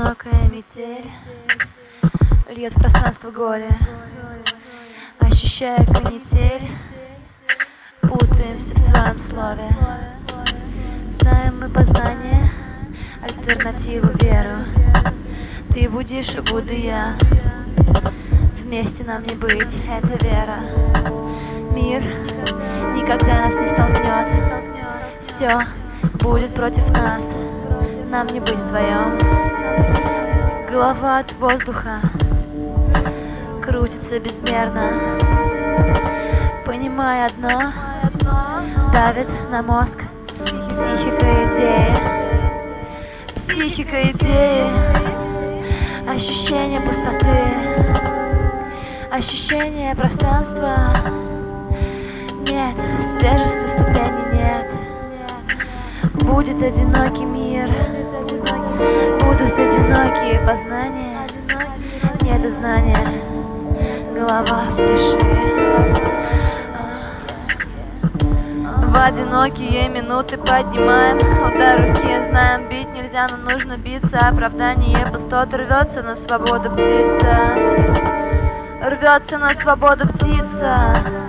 Одинокая метель льет в пространство горе, ощущая канитель, путаемся в своем слове. Знаем мы познание, альтернативу веру. Ты будешь, буду я. Вместе нам не быть, это вера. Мир никогда нас не столкнет. Все будет против нас, нам не быть вдвоем. Голова от воздуха крутится безмерно, понимая одно, давит на мозг психика идеи. Психика идеи, ощущение пустоты, ощущение пространства. Нет, свежести ступени нет. Будет одинокий мир, будут одинокие познания. Нету знания, голова в тиши. В одинокие минуты поднимаем удар руки, знаем, бить нельзя, но нужно биться. Оправдание пустот, рвется на свободу птица, рвется на свободу птица.